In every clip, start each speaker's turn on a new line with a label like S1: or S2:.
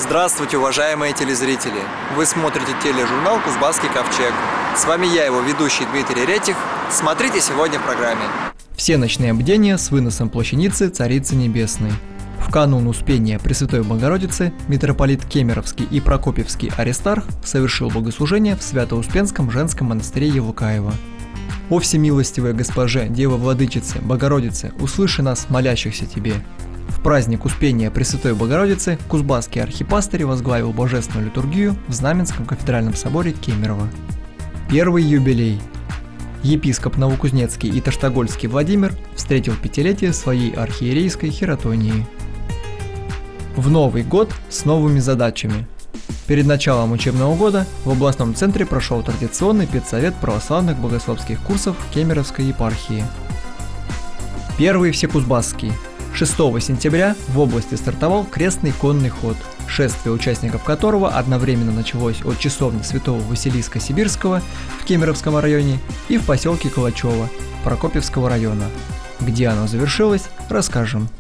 S1: Здравствуйте, уважаемые телезрители! Вы смотрите тележурнал «Кузбасский ковчег». С вами я, его ведущий Дмитрий Ретих. Смотрите сегодня в программе.
S2: Все ночные бдения с выносом плащаницы Царицы Небесной. В канун Успения Пресвятой Богородицы митрополит Кемеровский и Прокопьевский Аристарх совершил богослужение в Свято-Успенском женском монастыре Елукаево. «О всемилостивая Госпоже, Дева-Владычице, Богородице, услыши нас, молящихся Тебе». В праздник Успения Пресвятой Богородицы Кузбасский архипастырь возглавил божественную литургию в Знаменском кафедральном соборе Кемерово. Первый юбилей. Епископ Новокузнецкий и Таштагольский Владимир встретил пятилетие своей архиерейской хиротонии. В Новый год с новыми задачами. Перед началом учебного года в областном центре прошел традиционный педсовет православных богословских курсов Кемеровской епархии. Первый всекузбасский. 6 сентября в области стартовал крестный конный ход, шествие участников которого одновременно началось от часовни святого Василиска Сибирского в Кемеровском районе и в поселке Калачево Прокопьевского района. Где оно завершилось, расскажем.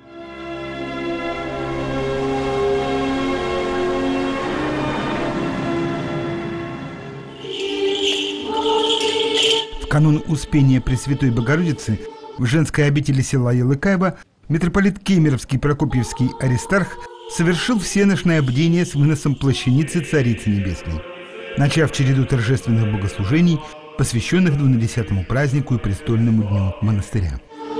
S3: В канун Успения Пресвятой Богородицы в женской обители села Елукаево митрополит Кемеровский Прокопьевский Аристарх совершил всеношное бдение с выносом плащаницы Царицы Небесной, начав череду торжественных богослужений, посвященных 20-му празднику и престольному дню монастыря.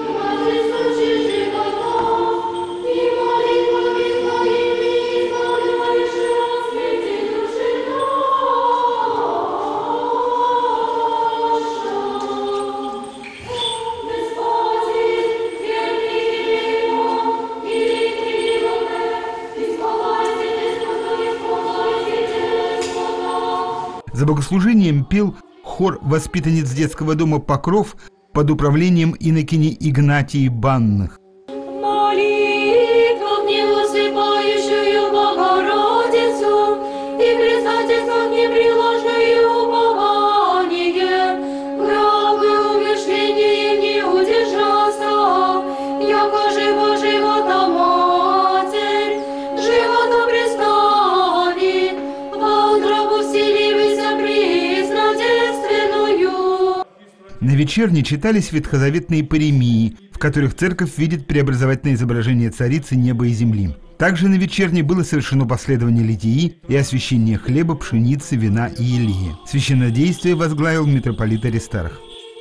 S3: За богослужением пел хор воспитанниц детского дома «Покров» под управлением инокини Игнатии Банных.
S4: Молитва в невысыпающую Богородицу и предстательство непреложное упование, правы умышление не удержаться, яко живо живота Матерь, живота представит, во утробу вселивайся преснодейственную.
S3: На вечерне читались ветхозаветные паремии, в которых церковь видит преобразовательное изображение царицы неба и земли. Также на вечерне было совершено последование литии и освящение хлеба, пшеницы, вина и елея. Священнодействие возглавил митрополит Аристарх.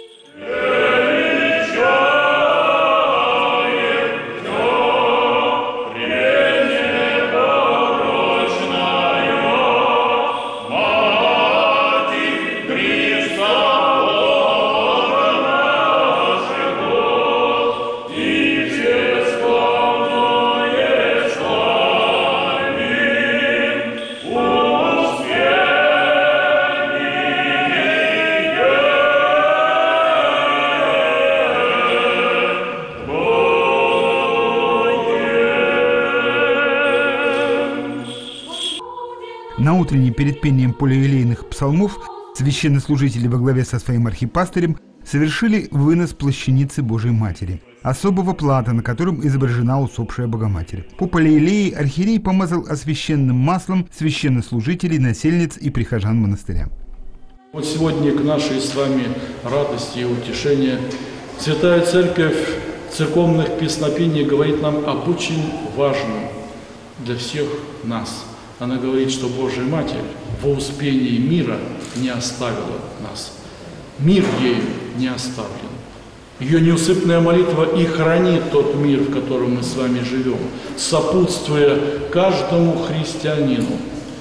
S3: На утренне перед пением полиелейных псалмов священнослужители во главе со своим архипастырем совершили вынос плащаницы Божией Матери, особого плата, на котором изображена усопшая Богоматерь. По полиелее архиерей помазал освященным маслом священнослужителей, насельниц и прихожан монастыря.
S5: Вот сегодня к нашей с вами радости и утешению Святая Церковь церковных песнопений говорит нам об очень важном для всех нас. Она говорит, что Божья Матерь во успении мира не оставила нас. Мир ей не оставлен. Ее неусыпная молитва и хранит тот мир, в котором мы с вами живем, сопутствуя каждому христианину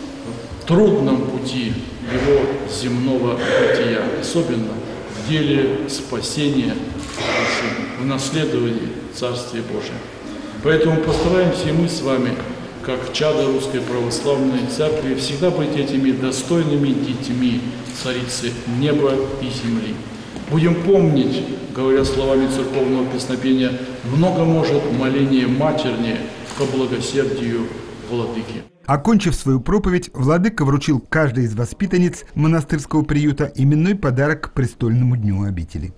S5: в трудном пути его земного бытия, особенно в деле спасения души, в наследовании Царствия Божия. Поэтому постараемся и мы с вами, как чада Русской Православной Церкви, всегда быть этими достойными детьми Царицы неба и земли. Будем помнить, говоря словами церковного песнопения, много может моление матернее ко благосердию Владыки.
S3: Окончив свою проповедь, владыка вручил каждой из воспитанниц монастырского приюта именной подарок к престольному дню обители.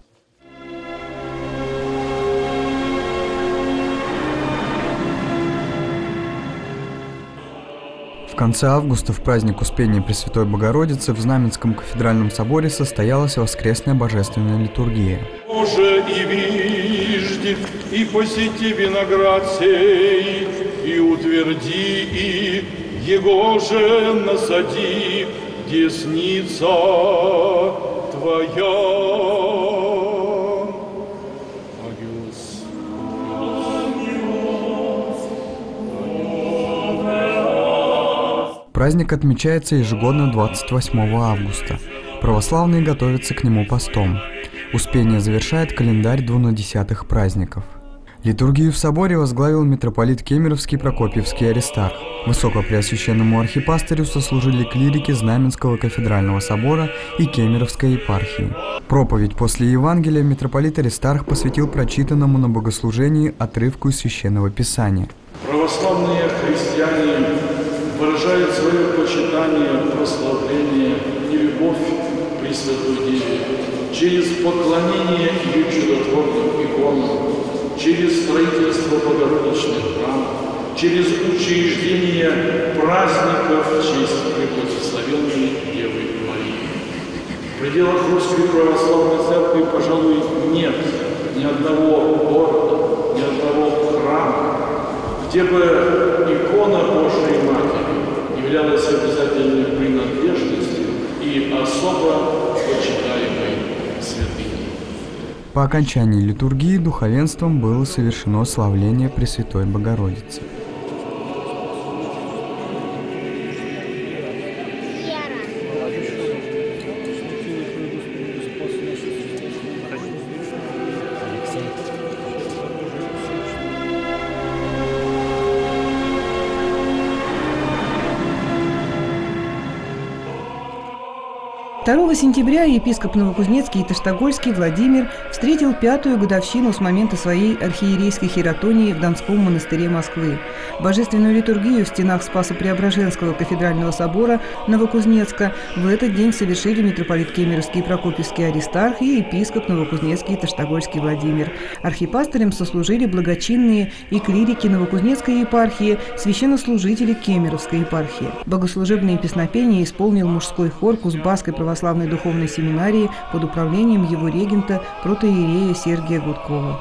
S6: В конце августа в праздник Успения Пресвятой Богородицы в Знаменском кафедральном соборе состоялась воскресная божественная литургия.
S5: Боже, и вижди, и посети виноград сей, и утверди, и его же насади, десница Твоя.
S6: Праздник отмечается ежегодно 28 августа. Православные готовятся к нему постом. Успение завершает календарь двунадесятых праздников. Литургию в соборе возглавил митрополит Кемеровский Прокопьевский Аристарх. Высокопреосвященному архипастырю сослужили клирики Знаменского кафедрального собора и Кемеровской епархии. Проповедь после Евангелия митрополит Аристарх посвятил прочитанному на богослужении отрывку из Священного Писания.
S5: Православные христиане выражают свое почитание, прославление и любовь к Пресвятой Деве через поклонение ее чудотворным иконам, через строительство Богородичных храмов, через учреждение праздников в честь Преблагословенной Девы Марии. В пределах Русской Православной Церкви, пожалуй, нет ни одного города, ни одного храма, где бы икона Божией Матери являлась обязательной принадлежностью и особо почитаемой святыней.
S6: По окончании литургии духовенством было совершено славление Пресвятой Богородицы.
S7: «2 сентября епископ Новокузнецкий и Таштагольский Владимир встретил 5-ю годовщину с момента своей архиерейской хиратонии в Донском монастыре Москвы. Божественную литургию в стенах Спасо-Преображенского кафедрального собора Новокузнецка в этот день совершили митрополит Кемеровский и Прокопьевский Аристарх и епископ Новокузнецкий и Таштагольский Владимир. Архипастырем сослужили благочинные и клирики Новокузнецкой епархии, священнослужители Кемеровской епархии. Богослужебные песнопения исполнил мужской хор Кузбасской православной духовной семинарии под управлением его регента протоиерея Сергия Гудкова.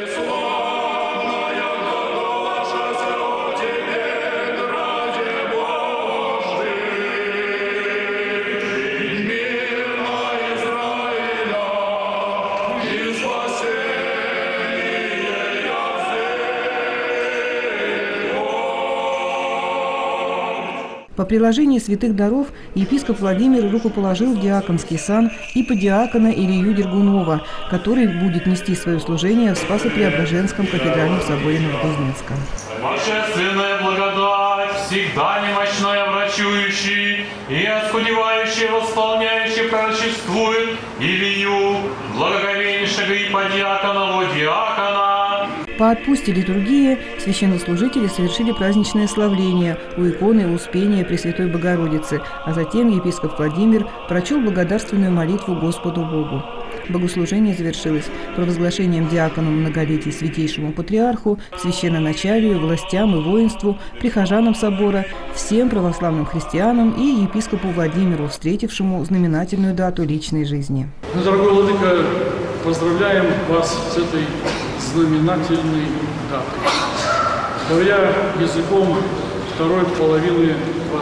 S7: По приложении святых даров епископ Владимир рукоположил в диаконский сан иподиакона Илью Дергунова, который будет нести свое служение в Спасо-Преображенском кафедральном соборе Новокузнецка.
S8: Божественная благодать, всегда немощная врачующий и оскудевающий, восполняющий пророчествует Илью, благоговейнейшего иподиакона диакона.
S7: По отпусте литургии священнослужители совершили праздничное славление у иконы Успения Пресвятой Богородицы, а затем епископ Владимир прочел благодарственную молитву Господу Богу. Богослужение завершилось провозглашением диаконом многолетий святейшему патриарху, священноначалию, властям и воинству, прихожанам собора, всем православным христианам и епископу Владимиру, встретившему знаменательную дату личной жизни.
S5: Дорогой владыка, поздравляем вас с этой знаменательной датой. Говоря языком второй половины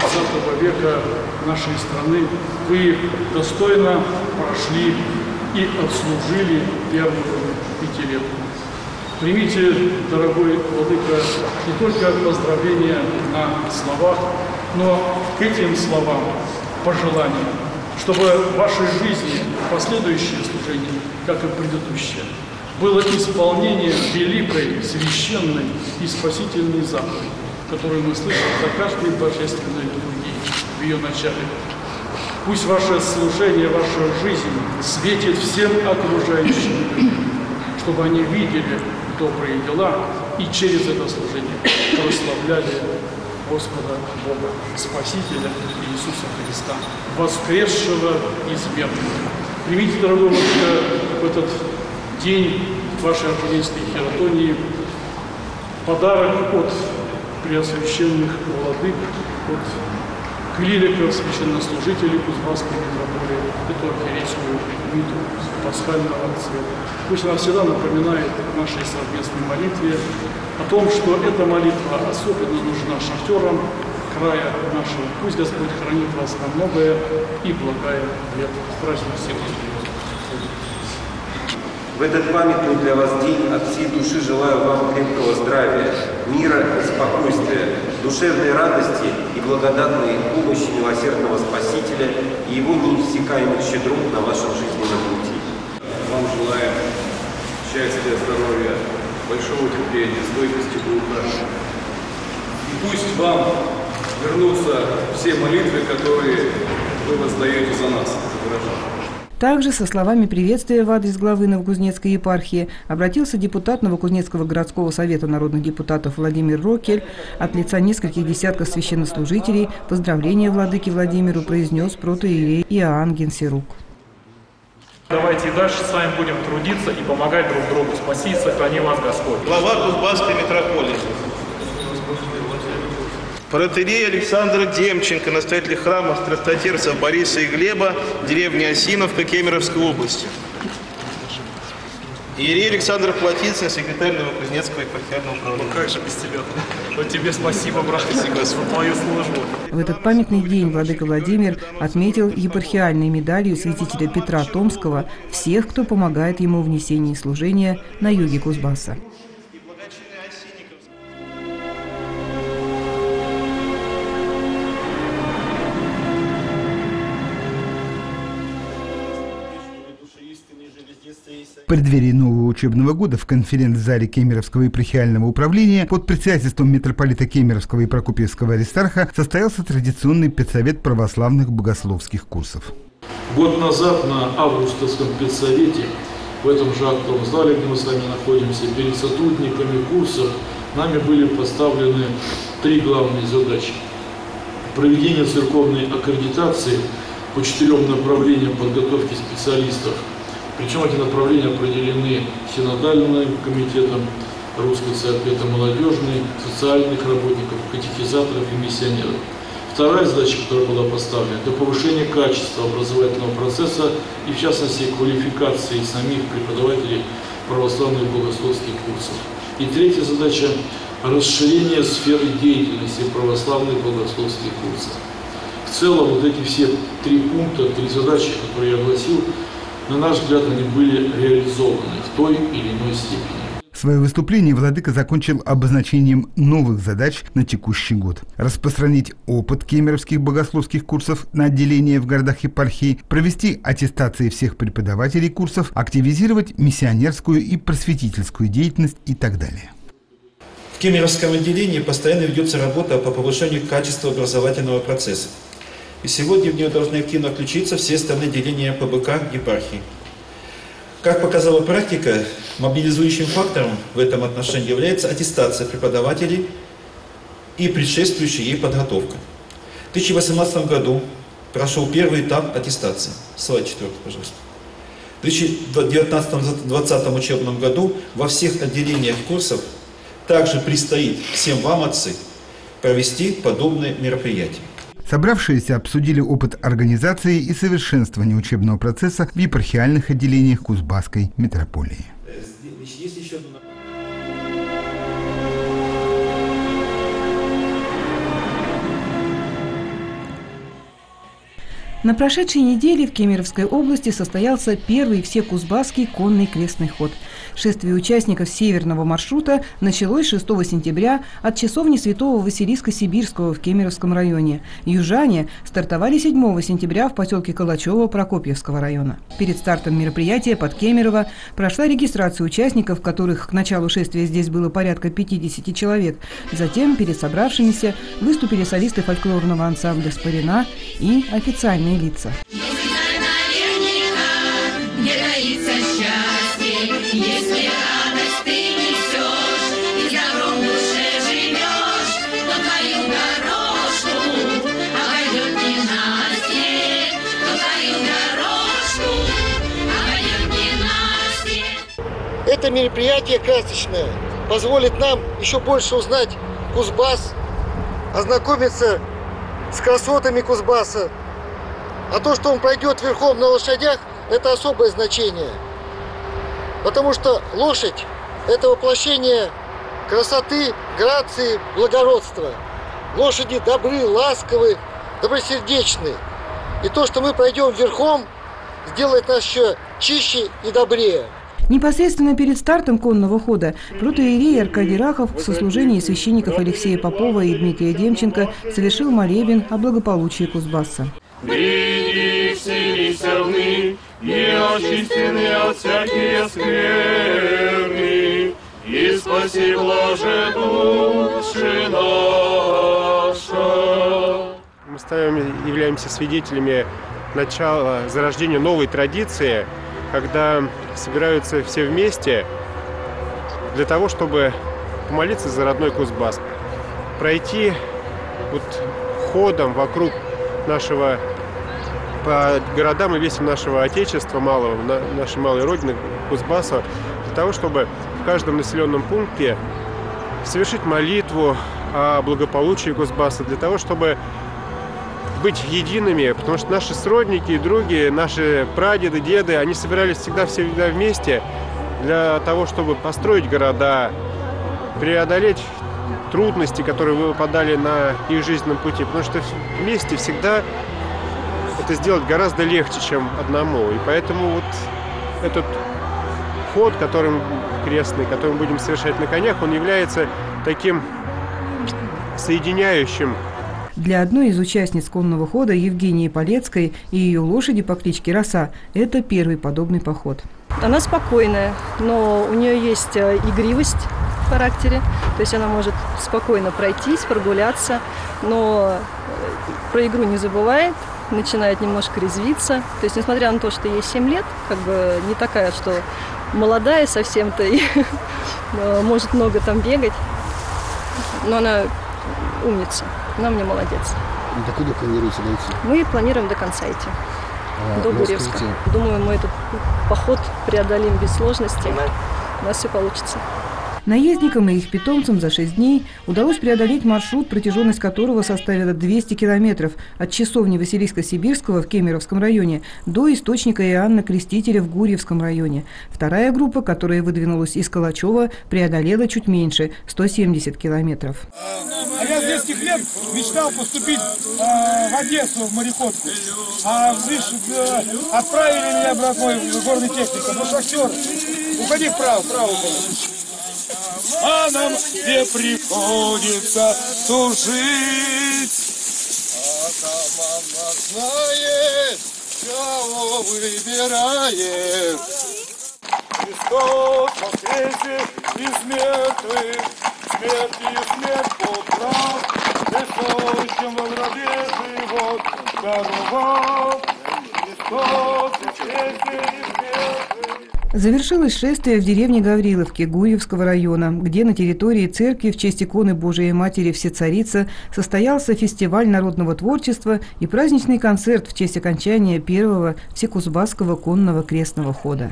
S5: 20 века нашей страны, вы достойно прошли и отслужили первую пятилетку. Примите, дорогой владыка, не только поздравления на словах, но к этим словам пожелания, чтобы в вашей жизни последующее служение, как и предыдущее, было исполнение великой, священной и спасительной заповеди, которую мы слышим за каждой божественной литургией в ее начале. Пусть ваше служение, ваша жизнь светит всем окружающим людям, чтобы они видели добрые дела и через это служение прославляли Господа Бога, Спасителя Иисуса Христа, воскресшего из мертвых. Примите, дорогой владыка, в этот день вашей архиерейской хиратонии подарок от преосвященных владык, от клириков, священнослужителей Кузбасской митрополии, эту архиерейскую митру пасхального цвета. Пусть она всегда напоминает в нашей совместной молитве о том, что эта молитва особенно нужна шахтерам края нашего. Пусть Господь хранит вас на многое и благое лет. Праздник всех.
S9: В этот памятный для вас день от всей души желаю вам крепкого здравия, мира и спокойствия, душевной радости и благодатной помощи милосердного Спасителя и Его неиссякаемых щедрот на вашем жизненном пути.
S10: Вам желаем счастья, здоровья, большого терпения, стойкости духа. И пусть вам вернутся все молитвы, которые вы воздаете за нас, за горожан.
S7: Также со словами приветствия в адрес главы Новокузнецкой епархии обратился депутат Новокузнецкого городского совета народных депутатов Владимир Рокель. От лица нескольких десятков священнослужителей поздравления владыке Владимиру произнес протоиерей Иоанн Генсерук.
S11: Давайте и дальше с вами будем трудиться и помогать друг другу. Спаси и сохрани вас Господь.
S12: Глава Кузбасской митрополии. Протоиерей Александр Демченко, настоятель храма страстотерцев Бориса и Глеба, деревня Осиновка Кемеровской области. Иерей Александр Плотицын, секретарь Новокузнецкого епархиального управления.
S11: Ну как же без тебя? Вот тебе спасибо, брат, за твою службу.
S7: В этот памятный день владыка Владимир отметил епархиальной медалью святителя Петра Томского всех, кто помогает ему в несении служения на юге Кузбасса.
S3: В преддверии нового учебного года в конференц-зале Кемеровского епархиального управления под председательством митрополита Кемеровского и Прокопьевского аристарха состоялся традиционный педсовет православных богословских курсов.
S5: Год назад на августовском педсовете, в этом же актовом зале, где мы с вами находимся, перед сотрудниками курсов нами были поставлены три главные задачи. Проведение церковной аккредитации по 4 направлениям подготовки специалистов. Причем эти направления определены синодальным комитетом Русской Церкви, это молодежный, социальных работников, катехизаторов и миссионеров. Вторая задача, которая была поставлена, это повышение качества образовательного процесса и, в частности, квалификации самих преподавателей православных богословских курсов. И третья задача – расширение сферы деятельности православных богословских курсов. В целом, вот эти все три пункта, три задачи, которые я огласил, на наш взгляд, они были реализованы в той или иной степени.
S3: Свое выступление владыка закончил обозначением новых задач на текущий год. Распространить опыт кемеровских богословских курсов на отделения в городах епархии, провести аттестации всех преподавателей курсов, активизировать миссионерскую и просветительскую деятельность и так далее.
S13: В Кемеровском отделении постоянно ведется работа по повышению качества образовательного процесса. И сегодня в нее должны активно включиться все остальные отделения ПБК епархии. Как показала практика, мобилизующим фактором в этом отношении является аттестация преподавателей и предшествующая ей подготовка. В 2018 году прошел первый этап аттестации. Слайд 4, пожалуйста. В 2019-2020 учебном году во всех отделениях курсов также предстоит всем вам, отцы, провести подобные мероприятия.
S3: Собравшиеся обсудили опыт организации и совершенствования учебного процесса в епархиальных отделениях Кузбасской митрополии.
S7: На прошедшей неделе в Кемеровской области состоялся первый всекузбасский конный крестный ход. Шествие участников северного маршрута началось 6 сентября от часовни святого Василиска Сибирского в Кемеровском районе. Южане стартовали 7 сентября в поселке Калачево Прокопьевского района. Перед стартом мероприятия под Кемерово прошла регистрация участников, которых к началу шествия здесь было порядка 50 человек. Затем перед собравшимися выступили солисты фольклорного ансамбля «Спарина» и официальные лица.
S4: Если радость ты несешь и добром в душе живешь, то твою дорожку обойдет ненастье, то твою дорожку обойдет ненастье.
S14: Это мероприятие красочное позволит нам еще больше узнать Кузбасс, ознакомиться с красотами Кузбасса. А то, что он пройдет верхом на лошадях, это особое значение. Потому что лошадь – это воплощение красоты, грации, благородства. Лошади добры, ласковы, добросердечны. И то, что мы пройдем верхом, сделает нас еще чище и добрее.
S7: Непосредственно перед стартом конного хода протоиерей Аркадий Рахов в сослужении священников Алексея Попова и Дмитрия Демченко совершил молебен о благополучии Кузбасса.
S8: Приди, вселися в ны, и очистены от всякие скверны, и спаси, блаже, души наша.
S15: Мы являемся свидетелями начала зарождения новой традиции, когда собираются все вместе для того, чтобы помолиться за родной Кузбасс. Пройти вот ходом вокруг нашего, по городам и весям нашего Отечества малого, нашей малой родины Кузбасса, для того, чтобы в каждом населенном пункте совершить молитву о благополучии Кузбасса, для того, чтобы быть едиными, потому что наши сродники и други, наши прадеды, деды, они собирались всегда вместе для того, чтобы построить города, преодолеть трудности, которые выпадали на их жизненном пути, потому что вместе всегда это сделать гораздо легче, чем одному. И поэтому вот этот ход, крестный, который мы будем совершать на конях, он является таким соединяющим.
S7: Для одной из участниц конного хода, Евгении Полецкой, и ее лошади по кличке Роса, это первый подобный поход.
S16: Она спокойная, но у нее есть игривость в характере, то есть она может спокойно пройтись, прогуляться, но про игру не забывает, начинает немножко резвиться. То есть, несмотря на то, что ей 7 лет, как бы не такая, что молодая совсем-то и может много там бегать, но она умница. Она мне молодец.
S17: Докуда планируете дойти?
S16: Мы планируем до конца идти, до Гурьевска. Думаю, мы этот поход преодолим без сложностей. У нас все получится.
S7: Наездникам и их питомцам за 6 дней удалось преодолеть маршрут, протяженность которого составила 200 километров от часовни Василиска-Сибирского в Кемеровском районе до источника Иоанна Крестителя в Гурьевском районе. Вторая группа, которая выдвинулась из Калачева, преодолела чуть меньше – 170 километров.
S18: А я с детских лет мечтал поступить в Одессу, в мореходку. А отправили меня, брат мой, в горный техникум. Ну, шахтер, уходи вправо, уходи. А нам где приходится служить. А команда знает, кого выбирает. Христос воскресе из мертвых, смерть и смерть поправ. Престолищем во гробе живот даровал. Христос воскресе из мертвых.
S7: Завершилось шествие в деревне Гавриловки Гурьевского района, где на территории церкви в честь иконы Божией Матери Всецарица состоялся фестиваль народного творчества и праздничный концерт в честь окончания первого всекузбасского конного крестного хода.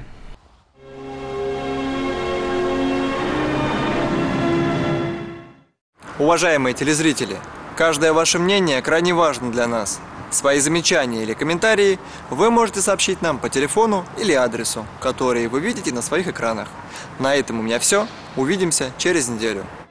S1: Уважаемые телезрители, каждое ваше мнение крайне важно для нас. Свои замечания или комментарии вы можете сообщить нам по телефону или адресу, которые вы видите на своих экранах. На этом у меня все. Увидимся через неделю.